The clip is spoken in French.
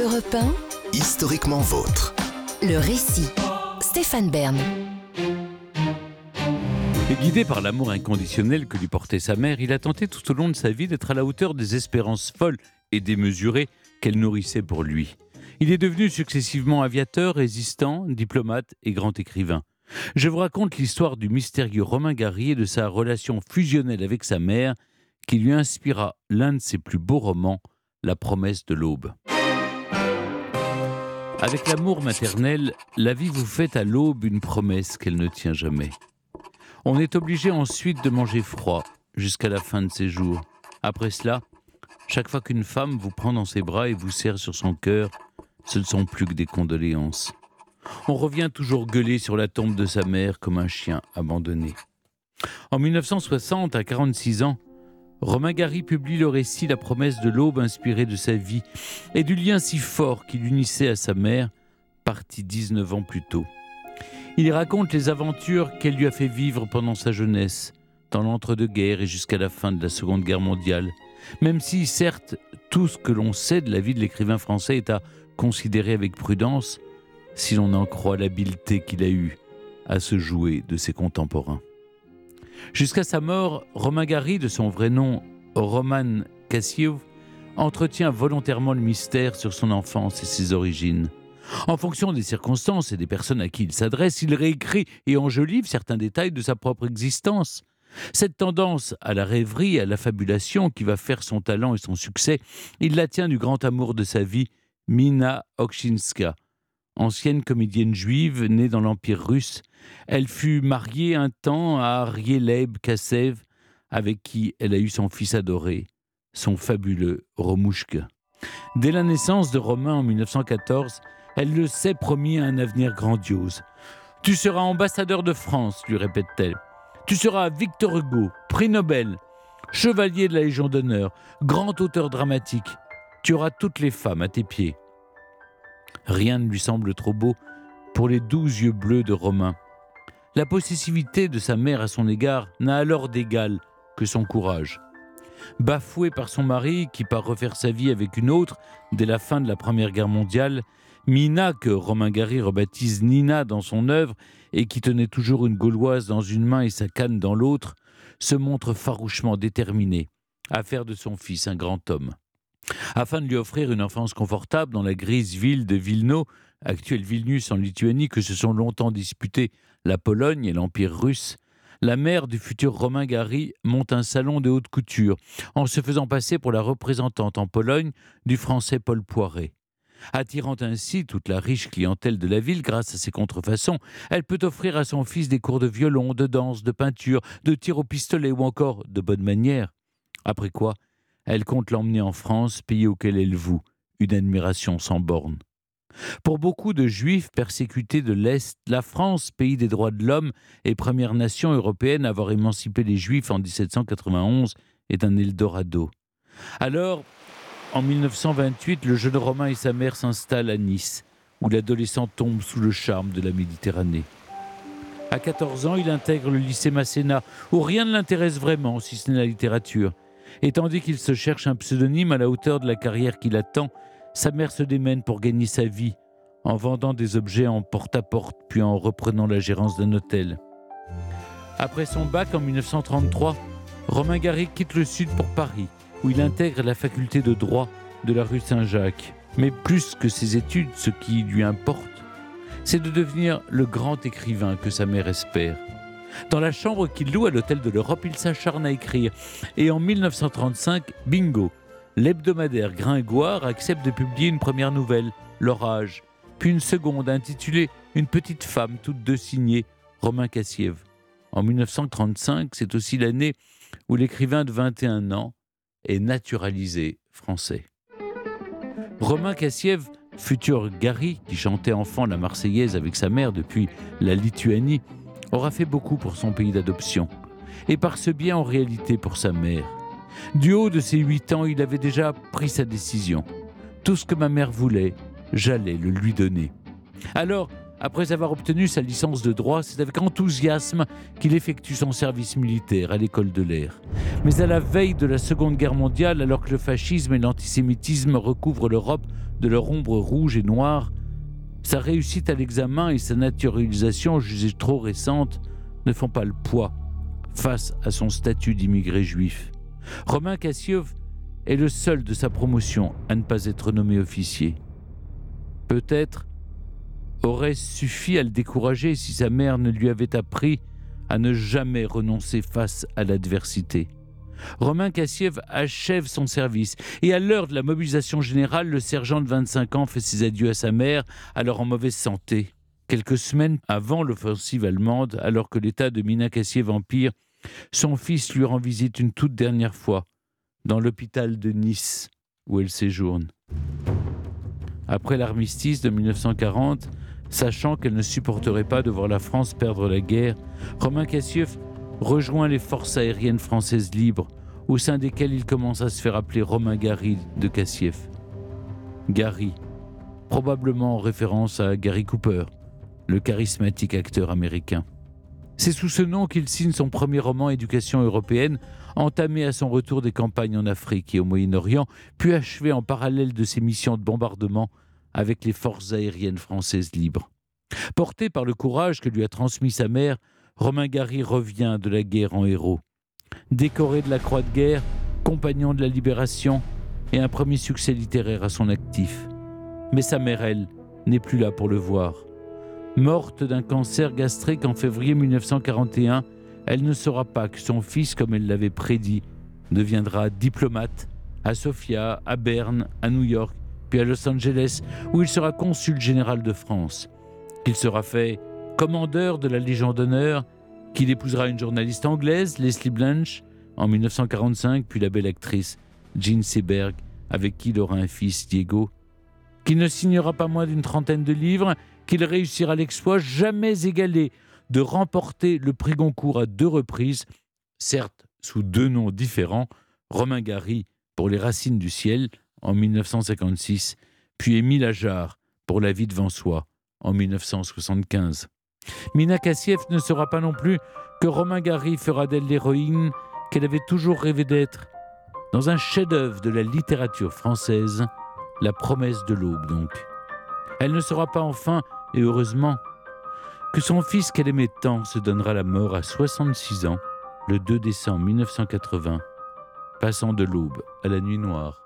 Europe 1, Historiquement vôtre. le récit. Stéphane Bern. Guidé par l'amour inconditionnel que lui portait sa mère, il a tenté tout au long de sa vie d'être à la hauteur des espérances folles et démesurées qu'elle nourrissait pour lui. Il est devenu successivement aviateur, résistant, diplomate et grand écrivain. Je vous raconte l'histoire du mystérieux Romain Gary et de sa relation fusionnelle avec sa mère qui lui inspira l'un de ses plus beaux romans, La promesse de l'aube. Avec l'amour maternel, la vie vous fait à l'aube une promesse qu'elle ne tient jamais. On est obligé ensuite de manger froid jusqu'à la fin de ses jours. Après cela, chaque fois qu'une femme vous prend dans ses bras et vous serre sur son cœur, ce ne sont plus que des condoléances. On revient toujours gueuler sur la tombe de sa mère comme un chien abandonné. En 1960, à 46 ans, Romain Gary publie le récit La promesse de l'aube, inspiré de sa vie et du lien si fort qui l'unissait à sa mère, partie 19 ans plus tôt. Il y raconte les aventures qu'elle lui a fait vivre pendant sa jeunesse, dans l'entre-deux-guerres et jusqu'à la fin de la Seconde Guerre mondiale. Même si, certes, tout ce que l'on sait de la vie de l'écrivain français est à considérer avec prudence, si l'on en croit l'habileté qu'il a eue à se jouer de ses contemporains. Jusqu'à sa mort, Romain Gary, de son vrai nom Roman Cassiev, entretient volontairement le mystère sur son enfance et ses origines. En fonction des circonstances et des personnes à qui il s'adresse, il réécrit et enjolive certains détails de sa propre existence. Cette tendance à la rêverie et à l'affabulation qui va faire son talent et son succès, il la tient du grand amour de sa vie, Mina Okchinska. Ancienne comédienne juive née dans l'Empire russe, elle fut mariée un temps à Arié Leib Kassev, avec qui elle a eu son fils adoré, son fabuleux Romouchka. Dès la naissance de Romain en 1914, elle le sait promis à un avenir grandiose. « Tu seras ambassadeur de France », lui répète-t-elle. « Tu seras Victor Hugo, prix Nobel, chevalier de la Légion d'honneur, grand auteur dramatique. Tu auras toutes les femmes à tes pieds. » Rien ne lui semble trop beau pour les 12 yeux bleus de Romain. La possessivité de sa mère à son égard n'a alors d'égal que son courage. Bafouée par son mari, qui part refaire sa vie avec une autre dès la fin de la Première Guerre mondiale, Mina, que Romain Gary rebaptise Nina dans son œuvre et qui tenait toujours une gauloise dans une main et sa canne dans l'autre, se montre farouchement déterminée à faire de son fils un grand homme. Afin de lui offrir une enfance confortable dans la grise ville de Vilno, actuelle Vilnius en Lituanie, que se sont longtemps disputés la Pologne et l'Empire russe, la mère du futur Romain Gary monte un salon de haute couture en se faisant passer pour la représentante en Pologne du français Paul Poiret. Attirant ainsi toute la riche clientèle de la ville grâce à ses contrefaçons, elle peut offrir à son fils des cours de violon, de danse, de peinture, de tir au pistolet ou encore de bonne manière. Après quoi, elle compte l'emmener en France, pays auquel elle voue une admiration sans bornes. Pour beaucoup de Juifs persécutés de l'Est, la France, pays des droits de l'homme et première nation européenne à avoir émancipé les Juifs en 1791, est un Eldorado. Alors, en 1928, le jeune Romain et sa mère s'installent à Nice, où l'adolescent tombe sous le charme de la Méditerranée. À 14 ans, il intègre le lycée Masséna, où rien ne l'intéresse vraiment, si ce n'est la littérature. Et tandis qu'il se cherche un pseudonyme à la hauteur de la carrière qui l'attend, sa mère se démène pour gagner sa vie, en vendant des objets en porte-à-porte, puis en reprenant la gérance d'un hôtel. Après son bac en 1933, Romain Gary quitte le Sud pour Paris, où il intègre la faculté de droit de la rue Saint-Jacques. Mais plus que ses études, ce qui lui importe, c'est de devenir le grand écrivain que sa mère espère. Dans la chambre qu'il loue à l'Hôtel de l'Europe, il s'acharne à écrire. Et en 1935, bingo, l'hebdomadaire Gringoire accepte de publier une première nouvelle, L'Orage, puis une seconde intitulée Une petite femme, toutes deux signées, Romain Cassiev. En 1935, c'est aussi l'année où l'écrivain de 21 ans est naturalisé français. Romain Cassiev, futur Gary, qui chantait enfant la Marseillaise avec sa mère depuis la Lituanie, aura fait beaucoup pour son pays d'adoption, et par ce biais en réalité pour sa mère. Du haut de ses 8 ans, il avait déjà pris sa décision. Tout ce que ma mère voulait, j'allais le lui donner. Alors, après avoir obtenu sa licence de droit, c'est avec enthousiasme qu'il effectue son service militaire à l'école de l'air. Mais à la veille de la Seconde Guerre mondiale, alors que le fascisme et l'antisémitisme recouvrent l'Europe de leur ombre rouge et noire, sa réussite à l'examen et sa naturalisation, jugée trop récente, ne font pas le poids face à son statut d'immigré juif. Romain Kassiev est le seul de sa promotion à ne pas être nommé officier. Peut-être aurait-ce suffi à le décourager si sa mère ne lui avait appris à ne jamais renoncer face à l'adversité. Romain Kassiev achève son service et à l'heure de la mobilisation générale, le sergent de 25 ans fait ses adieux à sa mère, alors en mauvaise santé. Quelques semaines avant l'offensive allemande, alors que l'état de Mina Kassiev empire, son fils lui rend visite une toute dernière fois dans l'hôpital de Nice où elle séjourne. Après l'armistice de 1940, sachant qu'elle ne supporterait pas de voir la France perdre la guerre, Romain Kassiev rejoint les forces aériennes françaises libres, au sein desquelles il commence à se faire appeler Romain Gary de Kassiev. Gary, probablement en référence à Gary Cooper, le charismatique acteur américain. C'est sous ce nom qu'il signe son premier roman Éducation européenne, entamé à son retour des campagnes en Afrique et au Moyen-Orient, puis achevé en parallèle de ses missions de bombardement avec les forces aériennes françaises libres. Porté par le courage que lui a transmis sa mère, Romain Gary revient de la guerre en héros. Décoré de la Croix de guerre, compagnon de la Libération et un premier succès littéraire à son actif. Mais sa mère, elle, n'est plus là pour le voir. Morte d'un cancer gastrique en février 1941, elle ne saura pas que son fils, comme elle l'avait prédit, deviendra diplomate à Sofia, à Berne, à New York, puis à Los Angeles, où il sera consul général de France. Qu'il sera fait commandeur de la Légion d'honneur, qu'il épousera une journaliste anglaise, Leslie Blanch, en 1945, puis la belle actrice Jean Seberg, avec qui il aura un fils, Diego, qu'il ne signera pas moins d'une 30aine de livres, qu'il réussira l'exploit jamais égalé de remporter le prix Goncourt à 2 reprises, certes sous 2 noms différents, Romain Gary pour Les Racines du ciel en 1956, puis Émile Ajar pour La vie devant soi en 1975. Mina Kassiev ne saura pas non plus que Romain Gary fera d'elle l'héroïne qu'elle avait toujours rêvé d'être, dans un chef-d'œuvre de la littérature française, La promesse de l'aube donc. Elle ne saura pas enfin, et heureusement, que son fils qu'elle aimait tant se donnera la mort à 66 ans, le 2 décembre 1980, passant de l'aube à la nuit noire.